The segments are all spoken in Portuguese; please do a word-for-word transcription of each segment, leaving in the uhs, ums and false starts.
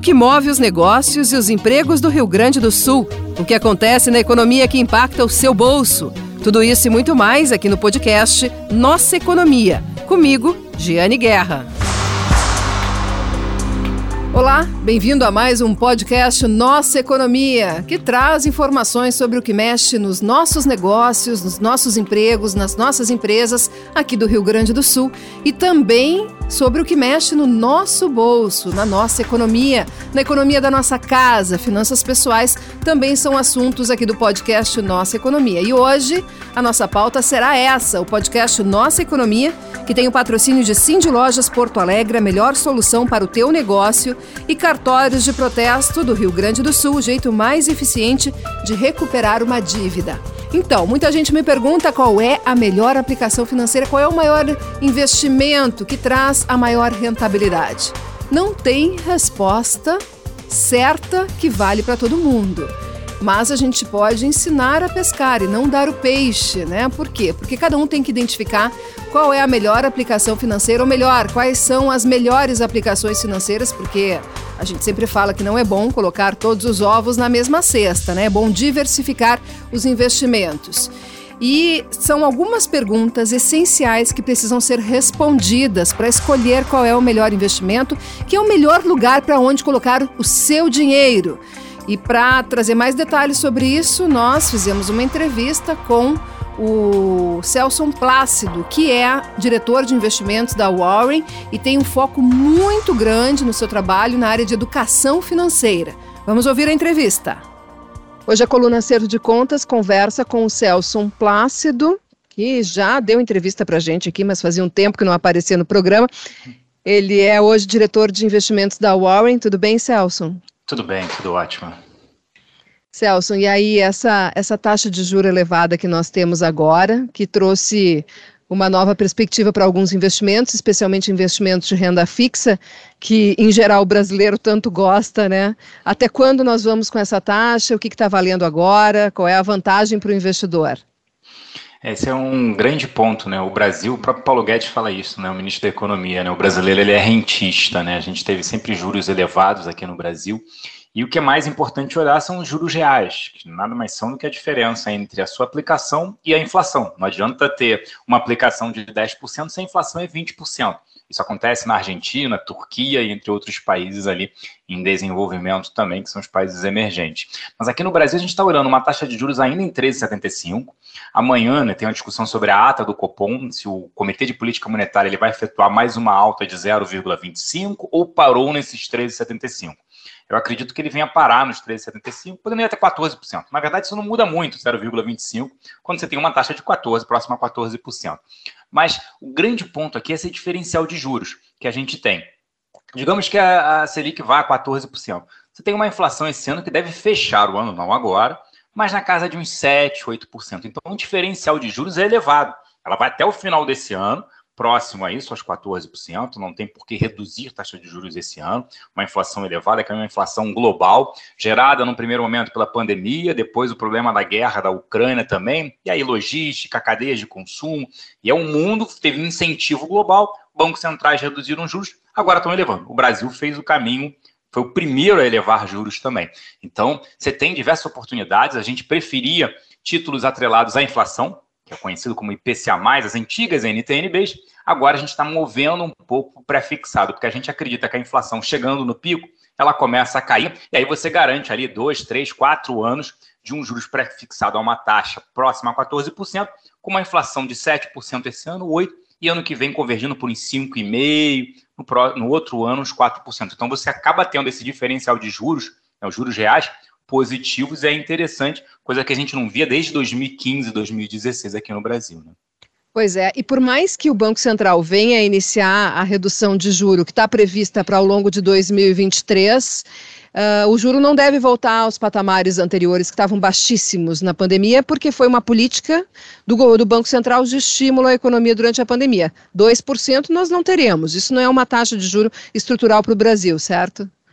que move os negócios e os empregos do Rio Grande do Sul, o que acontece na economia que impacta o seu bolso. Tudo isso e muito mais aqui no podcast Nossa Economia. Comigo, Giane Guerra. Olá, bem-vindo a mais um podcast Nossa Economia, que traz informações sobre o que mexe nos nossos negócios, nos nossos empregos, nas nossas empresas aqui do Rio Grande do Sul e também sobre o que mexe no nosso bolso, na nossa economia, na economia da nossa casa. Finanças pessoais também são assuntos aqui do podcast Nossa Economia. E hoje a nossa pauta será essa, o podcast Nossa Economia, que tem o patrocínio de Cindy Lojas Porto Alegre, a melhor solução para o teu negócio, e cartórios de protesto do Rio Grande do Sul, o jeito mais eficiente de recuperar uma dívida. Então, muita gente me pergunta qual é a melhor aplicação financeira, qual é o maior investimento que traz a maior rentabilidade. Não tem resposta certa que vale para todo mundo. Mas a gente pode ensinar a pescar e não dar o peixe, né? Por quê? Porque cada um tem que identificar qual é a melhor aplicação financeira, ou melhor, quais são as melhores aplicações financeiras, porque a gente sempre fala que não é bom colocar todos os ovos na mesma cesta, né? É bom diversificar os investimentos. E são algumas perguntas essenciais que precisam ser respondidas para escolher qual é o melhor investimento, que é o melhor lugar para onde colocar o seu dinheiro. E para trazer mais detalhes sobre isso, nós fizemos uma entrevista com o Celson Plácido, que é diretor de investimentos da Warren e tem um foco muito grande no seu trabalho na área de educação financeira. Vamos ouvir a entrevista. Hoje a coluna Acerto de Contas conversa com o Celson Plácido, que já deu entrevista para a gente aqui, mas fazia um tempo que não aparecia no programa. Ele é hoje diretor de investimentos da Warren. Tudo bem, Celson? Tudo bem, tudo ótimo. Celson, e aí essa, essa taxa de juros elevada que nós temos agora, que trouxe uma nova perspectiva para alguns investimentos, especialmente investimentos de renda fixa, que em geral o brasileiro tanto gosta, né? Até quando nós vamos com essa taxa? O que está valendo agora? Qual é a vantagem para o investidor? Esse é um grande ponto, né? O Brasil, o próprio Paulo Guedes fala isso, né? O ministro da Economia, né? O brasileiro, ele é rentista, né? A gente teve sempre juros elevados aqui no Brasil. E o que é mais importante olhar são os juros reais, que nada mais são do que a diferença entre a sua aplicação e a inflação. Não adianta ter uma aplicação de dez por cento se a inflação é vinte por cento. Isso acontece na Argentina, Turquia e entre outros países ali em desenvolvimento também, que são os países emergentes. Mas aqui no Brasil a gente está olhando uma taxa de juros ainda em treze vírgula setenta e cinco. Amanhã, né, tem uma discussão sobre a ata do Copom, se o Comitê de Política Monetária ele vai efetuar mais uma alta de zero vírgula vinte e cinco ou parou nesses treze vírgula setenta e cinco. Eu acredito que ele venha parar nos treze vírgula setenta e cinco, podendo ir até quatorze por cento. Na verdade, isso não muda muito, zero vírgula vinte e cinco, quando você tem uma taxa de quatorze por cento, próxima a quatorze por cento. Mas o grande ponto aqui é esse diferencial de juros que a gente tem. Digamos que a, a Selic vá a quatorze por cento. Você tem uma inflação esse ano que deve fechar o ano, não agora, mas na casa de uns sete por cento, oito por cento. Então, o diferencial de juros é elevado. Ela vai até o final desse ano, próximo a isso, aos quatorze por cento, não tem por que reduzir taxa de juros esse ano, uma inflação elevada, que é uma inflação global, gerada no primeiro momento pela pandemia, depois o problema da guerra da Ucrânia também, e aí logística, cadeias de consumo, e é um mundo que teve um incentivo global, bancos centrais reduziram juros, agora estão elevando. O Brasil fez o caminho, foi o primeiro a elevar juros também. Então, você tem diversas oportunidades, a gente preferia títulos atrelados à inflação, que é conhecido como I P C A mais, as antigas N T N Bs, agora a gente está movendo um pouco pré-fixado, porque a gente acredita que a inflação chegando no pico, ela começa a cair, e aí você garante ali dois, três, quatro anos de um juros pré-fixado a uma taxa próxima a quatorze por cento, com uma inflação de sete por cento esse ano, oito por cento, e ano que vem convergindo por uns cinco vírgula cinco por cento, no, no outro ano uns quatro por cento. Então você acaba tendo esse diferencial de juros, né, os juros reais, positivos, é interessante, coisa que a gente não via desde dois mil e quinze, dois mil e dezesseis aqui no Brasil, né? Pois é, e por mais que o Banco Central venha a iniciar a redução de juro que está prevista para ao longo de dois mil e vinte e três, uh, o juro não deve voltar aos patamares anteriores que estavam baixíssimos na pandemia, porque foi uma política do, do Banco Central de estímulo à economia durante a pandemia. dois por cento nós não teremos, isso não é uma taxa de juro estrutural para o Brasil, certo?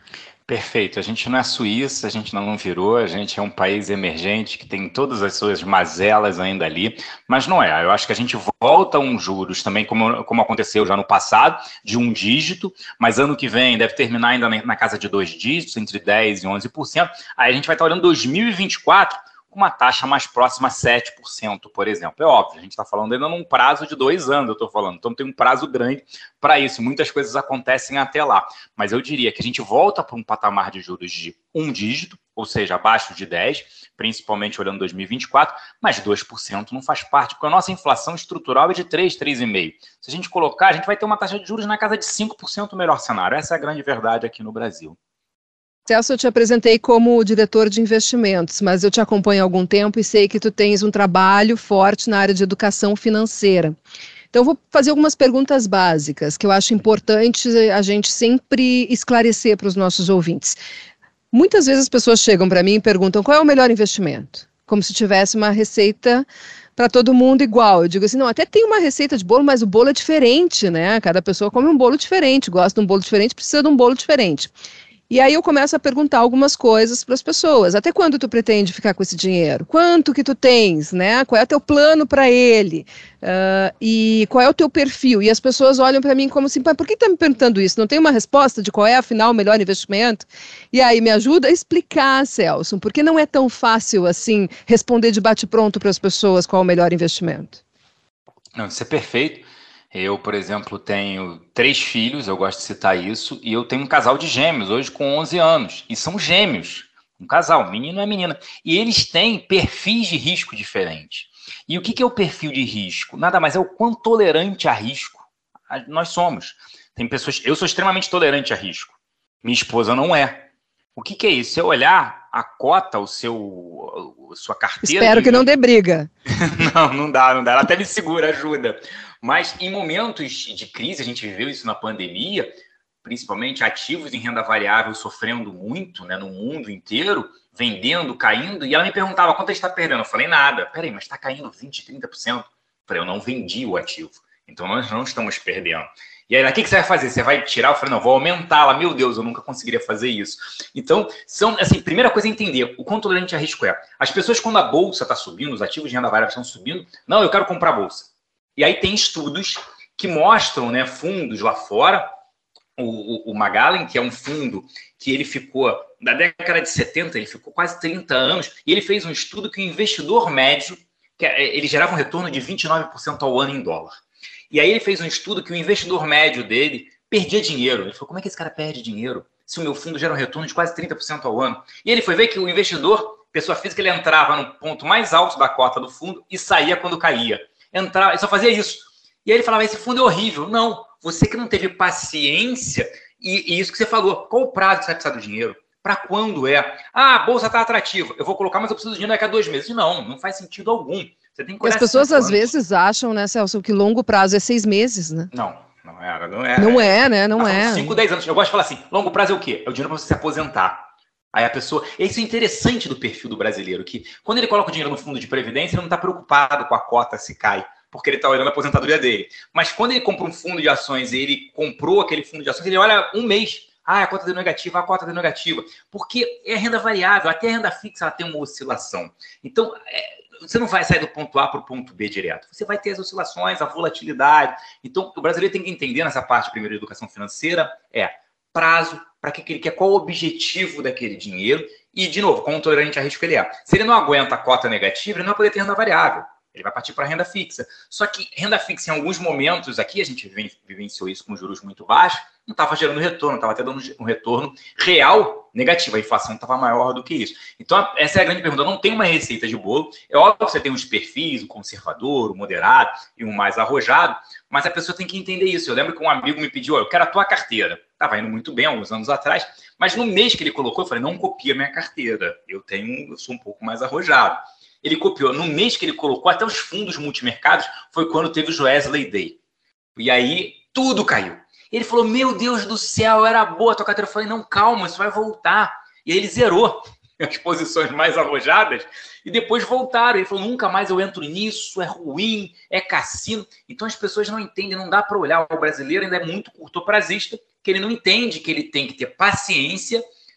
Perfeito. A gente não é Suíça, a gente não virou, a gente é um país emergente que tem todas as suas mazelas ainda ali, mas não é. Eu acho que a gente volta a um juros também, como, como aconteceu já no passado, de um dígito, mas ano que vem deve terminar ainda na, na casa de dois dígitos, entre dez por cento e onze por cento. Aí a gente vai estar olhando dois mil e vinte e quatro com uma taxa mais próxima a sete por cento, por exemplo. É óbvio, a gente está falando ainda num prazo de dois anos, eu estou falando, então tem um prazo grande para isso. Muitas coisas acontecem até lá, mas eu diria que a gente volta para um patamar de juros de um dígito, ou seja, abaixo de dez, principalmente olhando dois mil e vinte e quatro, mas dois por cento não faz parte, porque a nossa inflação estrutural é de três, três vírgula cinco por cento. Se a gente colocar, a gente vai ter uma taxa de juros na casa de cinco por cento no melhor cenário. Essa é a grande verdade aqui no Brasil. Celso, eu te apresentei como diretor de investimentos, mas eu te acompanho há algum tempo e sei que tu tens um trabalho forte na área de educação financeira. Então, eu vou fazer algumas perguntas básicas que eu acho importante a gente sempre esclarecer para os nossos ouvintes. Muitas vezes as pessoas chegam para mim e perguntam qual é o melhor investimento, como se tivesse uma receita para todo mundo igual. Eu digo assim, não, até tem uma receita de bolo, mas o bolo é diferente, né? Cada pessoa come um bolo diferente, gosta de um bolo diferente, precisa de um bolo diferente. E aí eu começo a perguntar algumas coisas para as pessoas. Até quando tu pretende ficar com esse dinheiro? Quanto que tu tens, né? Qual é o teu plano para ele? Uh, e qual é o teu perfil? E as pessoas olham para mim como assim, pai, por que tá me perguntando isso? Não tem uma resposta de qual é, afinal, o melhor investimento? E aí me ajuda a explicar, Celso, porque não é tão fácil assim responder de bate-pronto para as pessoas qual é o melhor investimento. Não, isso é perfeito. Eu, por exemplo, tenho três filhos, eu gosto de citar isso, e eu tenho um casal de gêmeos, hoje com onze anos, e são gêmeos, um casal, menino e menina, e eles têm perfis de risco diferentes. E o que é o perfil de risco? Nada mais é o quão tolerante a risco nós somos. Tem pessoas, eu sou extremamente tolerante a risco, minha esposa não é. O que é isso? Se eu olhar a cota, o seu, a sua carteira... Espero que não dê briga. Não, não dá, não dá. Ela até me segura, ajuda. Mas em momentos de crise, a gente viveu isso na pandemia, principalmente ativos em renda variável sofrendo muito, né, no mundo inteiro, vendendo, caindo, e ela me perguntava, quanto a gente está perdendo? Eu falei, nada. Peraí, mas está caindo vinte, trinta por cento. Eu falei, eu não vendi o ativo, então nós não estamos perdendo. E aí, o que, que você vai fazer? Você vai tirar? Eu falei, não, vou aumentá-la. Meu Deus, eu nunca conseguiria fazer isso. Então, são, assim, primeira coisa é entender o quão tolerante a risco é. As pessoas, quando a bolsa está subindo, os ativos de renda variável estão subindo, não, eu quero comprar a bolsa. E aí tem estudos que mostram, né, fundos lá fora, o, o, o Magellan, que é um fundo que ele ficou, na década de setenta, ele ficou quase trinta anos, e ele fez um estudo que o investidor médio, que ele gerava um retorno de vinte e nove por cento ao ano em dólar. E aí ele fez um estudo que o investidor médio dele perdia dinheiro. Ele falou, como é que esse cara perde dinheiro se o meu fundo gera um retorno de quase trinta por cento ao ano? E ele foi ver que o investidor, pessoa física, ele entrava no ponto mais alto da cota do fundo e saía quando caía. Entrava, ele só fazia isso. E aí ele falava, esse fundo é horrível. Não, você que não teve paciência, e, e isso que você falou, qual o prazo que você vai precisar do dinheiro? Para quando é? Ah, a bolsa está atrativa, eu vou colocar, mas eu preciso do dinheiro daqui a dois meses. Não, não faz sentido algum. Você tem que As pessoas às vezes acham, né, Celso, que longo prazo é seis meses, né? Não, não era, não é. Não é, né? Não é. cinco, dez anos. Eu gosto de falar assim, longo prazo é o quê? É o dinheiro para você se aposentar. Aí a pessoa... Isso é interessante do perfil do brasileiro, que quando ele coloca o dinheiro no fundo de previdência, ele não está preocupado com a cota se cai, porque ele está olhando a aposentadoria dele. Mas quando ele compra um fundo de ações e ele comprou aquele fundo de ações, ele olha um mês. Ah, a cota deu negativa, a cota deu negativa. Porque é renda variável, até a renda fixa ela tem uma oscilação. Então, é, você não vai sair do ponto A para o ponto B direto. Você vai ter as oscilações, a volatilidade. Então, o brasileiro tem que entender nessa parte, primeiro, de educação financeira, é prazo, para que ele quer, qual o objetivo daquele dinheiro e, de novo, quão tolerante a risco ele é. Se ele não aguenta a cota negativa, ele não vai poder ter renda variável. Ele vai partir para a renda fixa. Só que renda fixa, em alguns momentos aqui, a gente vivenciou isso com juros muito baixos, não estava gerando retorno, estava até dando um retorno real negativo. A inflação estava maior do que isso. Então, essa é a grande pergunta. Não tem uma receita de bolo. É óbvio que você tem os perfis, o conservador, o moderado e o mais arrojado, mas a pessoa tem que entender isso. Eu lembro que um amigo me pediu, eu quero a tua carteira. Estava indo muito bem, alguns anos atrás, mas no mês que ele colocou, eu falei, não copia minha carteira. Eu, tenho, eu sou um pouco mais arrojado. Ele copiou. No mês que ele colocou, até os fundos multimercados, foi quando teve o Joesley Day. E aí, tudo caiu. Ele falou, meu Deus do céu, era boa a tua carteira. Eu falei, não, calma, isso vai voltar. E aí ele zerou as posições mais arrojadas e depois voltaram. Ele falou, nunca mais eu entro nisso, é ruim, é cassino. Então as pessoas não entendem, não dá para olhar. O brasileiro ainda é muito curtoprazista, que ele não entende que ele tem que ter paciência,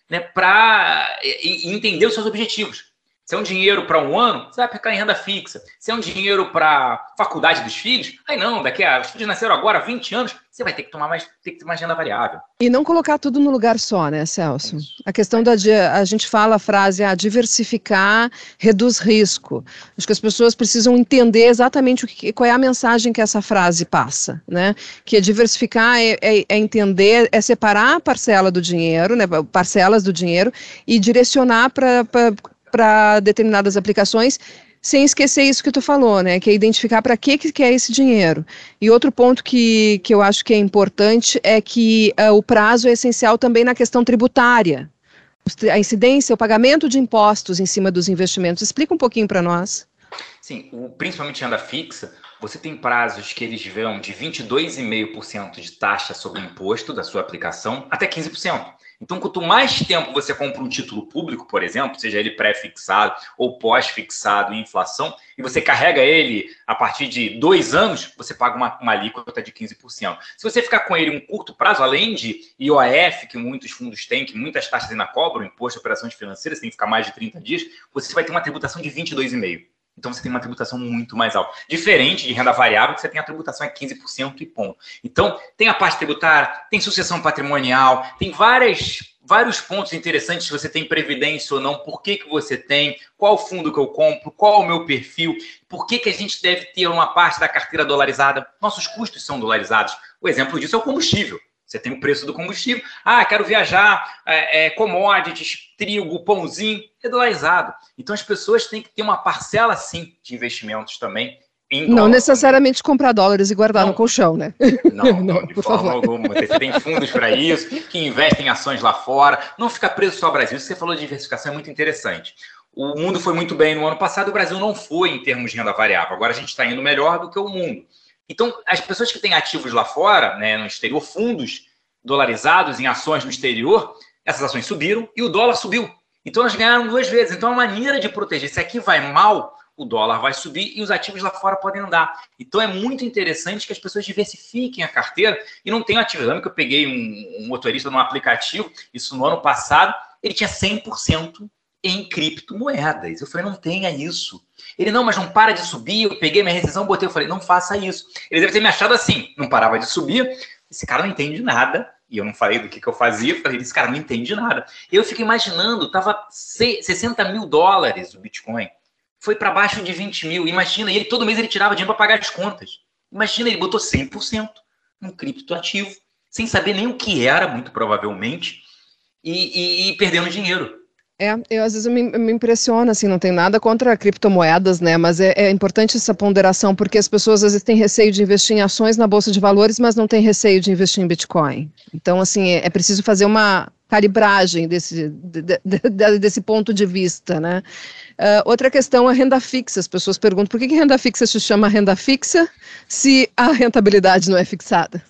né, para entender os seus objetivos. Se é um dinheiro para um ano, você vai aplicar em renda fixa. Se é um dinheiro para a faculdade dos filhos, aí não, daqui a... Os filhos nasceram agora há vinte anos, você vai ter que tomar mais, ter que ter mais renda variável. E não colocar tudo no lugar só, né, Celso? Isso. A questão da... A gente fala a frase, ah, diversificar reduz risco. Acho que as pessoas precisam entender exatamente o que, qual é a mensagem que essa frase passa, né? Que é diversificar é, é, é entender, é separar a parcela do dinheiro, né, parcelas do dinheiro e direcionar para... para determinadas aplicações, sem esquecer isso que tu falou, né, que é identificar para que que é esse dinheiro. E outro ponto que, que eu acho que é importante é que uh, o prazo é essencial também na questão tributária. A incidência, o pagamento de impostos em cima dos investimentos. Explica um pouquinho para nós. Sim, o, principalmente renda fixa, você tem prazos que eles vão de vinte e dois vírgula cinco por cento de taxa sobre o imposto da sua aplicação até quinze por cento. Então, quanto mais tempo você compra um título público, por exemplo, seja ele pré-fixado ou pós-fixado em inflação, e você carrega ele a partir de dois anos, você paga uma, uma alíquota de quinze por cento. Se você ficar com ele um curto prazo, além de I O F, que muitos fundos têm, que muitas taxas ainda cobram, imposto de operações financeiras, você tem que ficar mais de trinta dias, você vai ter uma tributação de vinte e dois vírgula cinco por cento. Então, você tem uma tributação muito mais alta. Diferente de renda variável, que você tem a tributação é quinze por cento e ponto. Então, tem a parte tributária, tem sucessão patrimonial, tem várias, vários pontos interessantes se você tem previdência ou não, por que que você tem, qual fundo que eu compro, qual o meu perfil, por que que a gente deve ter uma parte da carteira dolarizada. Nossos custos são dolarizados. O exemplo disso é o combustível. Você tem o preço do combustível. Ah, quero viajar, é, é, commodities, trigo, pãozinho, é dolarizado. Então, as pessoas têm que ter uma parcela, sim, de investimentos também em dólar. Não necessariamente comprar dólares e guardar não. no colchão, né? Não, não, não de forma favor. alguma. Você tem fundos para isso, que investem em ações lá fora. Não fica preso só ao Brasil. Isso que você falou de diversificação é muito interessante. O mundo foi muito bem no ano passado, o Brasil não foi em termos de renda variável. Agora a gente está indo melhor do que o mundo. Então, as pessoas que têm ativos lá fora, né, no exterior, fundos dolarizados em ações no exterior, essas ações subiram e o dólar subiu. Então, elas ganharam duas vezes. Então, é uma maneira de proteger. Se aqui vai mal, o dólar vai subir e os ativos lá fora podem andar. Então, é muito interessante que as pessoas diversifiquem a carteira e não tenham ativos. Eu lembro que eu peguei um, um motorista num aplicativo, isso no ano passado, ele tinha cem por cento em criptomoedas. Eu falei, não tenha isso. Ele, não, mas não para de subir. Eu peguei minha rescisão, botei, eu falei, não faça isso. Ele deve ter me achado assim, não parava de subir. Esse cara não entende nada. E eu não falei do que, que eu fazia. Eu falei, esse cara não entende nada. Eu fico imaginando, tava sessenta mil dólares o Bitcoin. Foi para baixo de vinte mil. Imagina, ele todo mês ele tirava dinheiro para pagar as contas. Imagina, ele botou cem por cento num criptoativo, sem saber nem o que era, muito provavelmente, e, e, e perdendo dinheiro. É, eu às vezes me, me impressiona, assim, não tem nada contra criptomoedas, né, mas é, é importante essa ponderação, porque as pessoas às vezes têm receio de investir em ações na Bolsa de Valores, mas não têm receio de investir em Bitcoin. Então, assim, é, é preciso fazer uma calibragem desse, de, de, de, desse ponto de vista, né. Uh, outra questão é renda fixa. As pessoas perguntam, por que, que renda fixa se chama renda fixa se a rentabilidade não é fixada?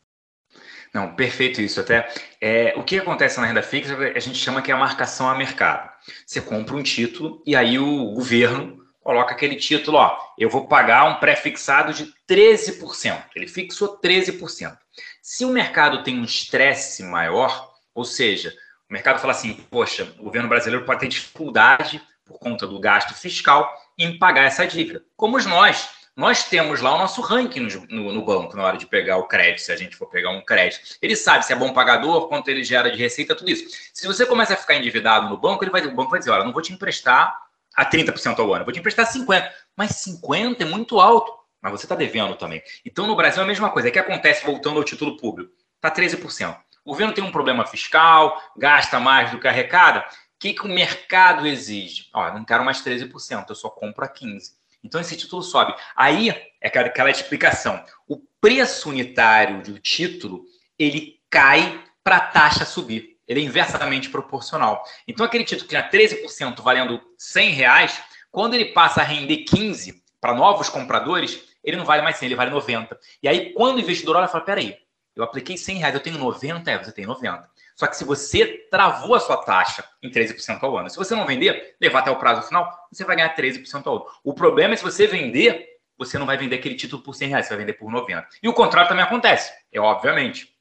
Não, perfeito isso. Até é, o que acontece na renda fixa, a gente chama que é a marcação a mercado. Você compra um título e aí o governo coloca aquele título, ó, eu vou pagar um pré-fixado de treze por cento. Ele fixou treze por cento. Se o mercado tem um estresse maior, ou seja, o mercado fala assim, poxa, o governo brasileiro pode ter dificuldade por conta do gasto fiscal em pagar essa dívida. Como nós. Nós temos lá o nosso ranking no, no, no banco na hora de pegar o crédito, se a gente for pegar um crédito. Ele sabe se é bom pagador, quanto ele gera de receita, tudo isso. Se você começa a ficar endividado no banco, ele vai, o banco vai dizer, olha, não vou te emprestar a trinta por cento ao ano, vou te emprestar cinquenta por cento. Mas cinquenta por cento é muito alto, mas você está devendo também. Então, no Brasil é a mesma coisa. O que acontece, voltando ao título público? Está treze por cento. O governo tem um problema fiscal, gasta mais do que arrecada. O que, que o mercado exige? Ó, não quero mais treze por cento, eu só compro a quinze por cento. Então, esse título sobe. Aí, é aquela explicação. O preço unitário do título, ele cai para a taxa subir. Ele é inversamente proporcional. Então, aquele título que tinha treze por cento valendo cem reais, quando ele passa a render quinze para novos compradores, ele não vale mais cem, ele vale noventa. E aí, quando o investidor olha, fala, peraí, eu apliquei cem reais, eu tenho noventa? É, você tem noventa. Só que se você travou a sua taxa em treze por cento ao ano, se você não vender, levar até o prazo final, você vai ganhar treze por cento ao ano. O problema é se você vender, você não vai vender aquele título por cem reais, você vai vender por noventa. E o contrário também acontece, é obviamente.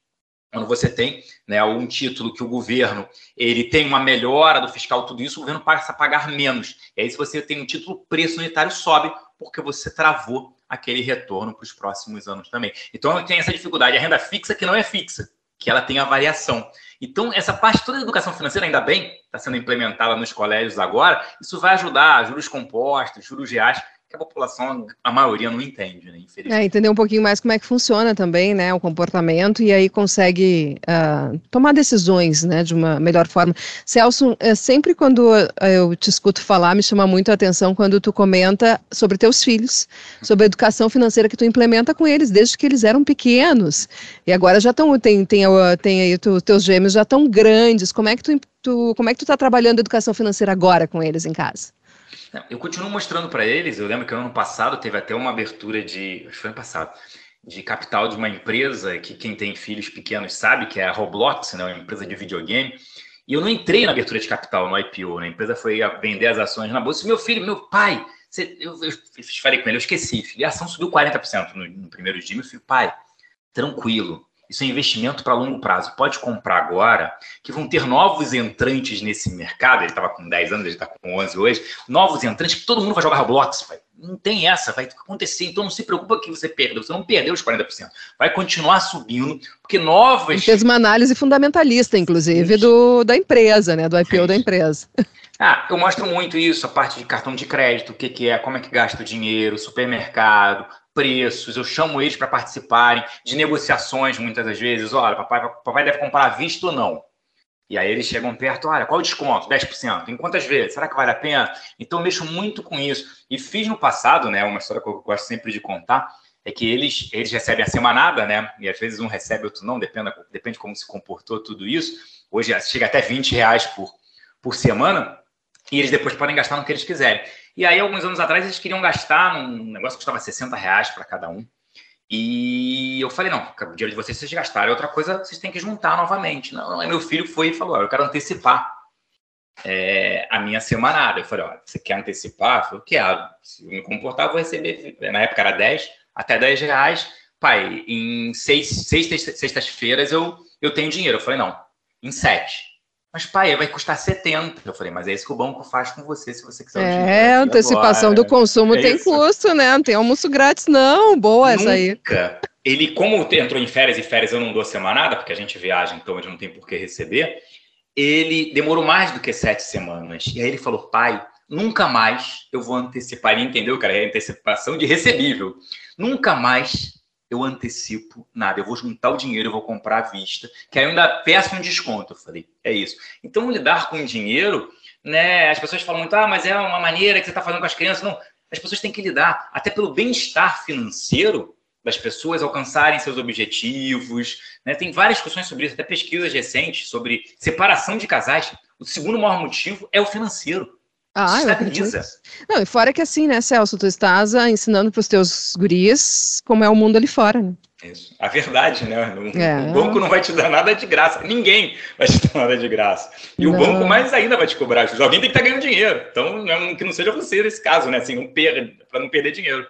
Quando você tem, né, um título que o governo ele tem uma melhora do fiscal, tudo isso, o governo passa a pagar menos. E aí, se você tem um título, o preço unitário sobe, porque você travou aquele retorno para os próximos anos também. Então, tem essa dificuldade. A renda fixa que não é fixa, que ela tem a variação. Então, essa parte toda da educação financeira, ainda bem, está sendo implementada nos colégios agora. Isso vai ajudar, juros compostos, juros reais, que a população, a maioria, não entende, né? Infelizmente. É, entender um pouquinho mais como é que funciona também, né, o comportamento, e aí consegue uh, tomar decisões, né, de uma melhor forma. Celso, é, sempre quando eu te escuto falar, me chama muito a atenção quando tu comenta sobre teus filhos, sobre a educação financeira que tu implementa com eles, desde que eles eram pequenos, e agora já estão, tem, tem, tem aí, tu, teus gêmeos já estão grandes. Como é que tu, tu, como é que tu tá trabalhando a educação financeira agora com eles em casa? Eu continuo mostrando para eles. Eu lembro que no ano passado teve até uma abertura de, acho que foi ano passado, de capital de uma empresa que quem tem filhos pequenos sabe, que é a Roblox, né, uma empresa de videogame. E eu não entrei na abertura de capital, no I P O, né? A empresa foi vender as ações na bolsa. E meu filho, meu pai, você, eu, eu, eu falei com ele, eu esqueci, filho, a ação subiu quarenta por cento no, no primeiro dia. Meu filho, pai, tranquilo. Isso é investimento para longo prazo. Pode comprar agora, que vão ter novos entrantes nesse mercado. Ele estava com dez anos, ele está com onze hoje. Novos entrantes, que todo mundo vai jogar Roblox. Pai. Não tem essa, vai acontecer. Então não se preocupa que você perdeu. Você não perdeu os quarenta por cento. Vai continuar subindo, porque novas... Ele fez uma análise fundamentalista, inclusive, do, da empresa, né? Do I P O da empresa. Ah, eu mostro muito isso, a parte de cartão de crédito, o que, que é, como é que gasta o dinheiro, supermercado, preços. Eu chamo eles para participarem de negociações muitas das vezes. Olha, papai, papai deve comprar à vista ou não? E aí eles chegam perto, olha, qual o desconto? dez por cento. Em quantas vezes? Será que vale a pena? Então eu mexo muito com isso. E fiz no passado, né, uma história que eu gosto sempre de contar, é que eles, eles recebem a semanada, né? E às vezes um recebe, outro não, depende, depende de como se comportou tudo isso. Hoje chega até vinte reais por, por semana. E eles depois podem gastar no que eles quiserem. E aí, alguns anos atrás, eles queriam gastar num negócio que custava sessenta reais para cada um. E eu falei, não, o dinheiro de vocês, vocês gastaram. Outra coisa, vocês têm que juntar novamente. Não, aí meu filho foi e falou, eu quero antecipar é, a minha semanada. Eu falei, olha, você quer antecipar? Eu falei, eu quero. Se eu me comportar, eu vou receber. Na época era dez, até dez reais. Pai, em seis, seis sextas-feiras eu, eu tenho dinheiro. Eu falei, não, em sete. Mas, pai, vai custar setenta. Eu falei, mas é isso que o banco faz com você, se você quiser o dinheiro. É, antecipação agora do consumo é tem isso. Custo, né? Não tem almoço grátis, não. Boa essa aí. Nunca. Ele, como entrou em férias, e férias eu não dou semanada, porque a gente viaja, então a gente não tem por que receber, ele demorou mais do que sete semanas. E aí ele falou, pai, nunca mais eu vou antecipar. Ele entendeu, cara, é antecipação de recebível. Nunca mais eu antecipo nada, eu vou juntar o dinheiro, eu vou comprar à vista, que aí eu ainda peço um desconto. Eu falei, é isso. Então, lidar com dinheiro, né, as pessoas falam muito, ah, mas é uma maneira que você está fazendo com as crianças. Não, as pessoas têm que lidar, até pelo bem-estar financeiro das pessoas alcançarem seus objetivos, né? Tem várias discussões sobre isso, até pesquisas recentes sobre separação de casais. O segundo maior motivo é o financeiro. Ah, eu acredito. Não, e fora que assim, né, Celso, tu estás ah, ensinando para os teus guris como é o mundo ali fora, né? Isso. A verdade, né? O, é. o banco não vai te dar nada de graça. Ninguém vai te dar nada de graça. E não. O banco mais ainda vai te cobrar. Alguém tem que estar ganhando dinheiro. Então, não, que não seja você nesse caso, né? Assim, não per... para não perder dinheiro.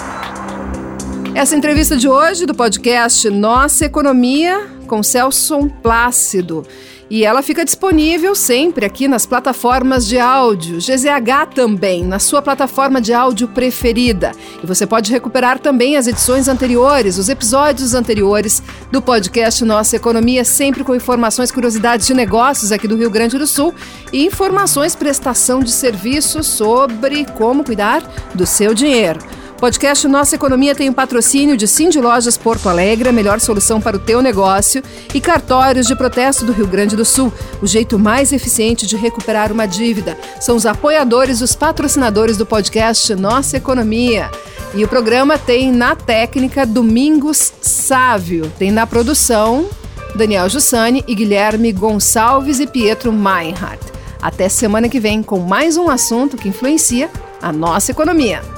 Essa entrevista de hoje do podcast Nossa Economia com Celso Plácido. E ela fica disponível sempre aqui nas plataformas de áudio, G Z H também, na sua plataforma de áudio preferida. E você pode recuperar também as edições anteriores, os episódios anteriores do podcast Nossa Economia, sempre com informações, curiosidades de negócios aqui do Rio Grande do Sul e informações, prestação de serviços sobre como cuidar do seu dinheiro. Podcast Nossa Economia tem o patrocínio de Cindy Lojas Porto Alegre, a melhor solução para o teu negócio, e Cartórios de Protesto do Rio Grande do Sul, o jeito mais eficiente de recuperar uma dívida. São os apoiadores, os patrocinadores do podcast Nossa Economia. E o programa tem na técnica Domingos Sávio, tem na produção Daniel Jussani e Guilherme Gonçalves e Pietro Meinhardt. Até semana que vem com mais um assunto que influencia a nossa economia.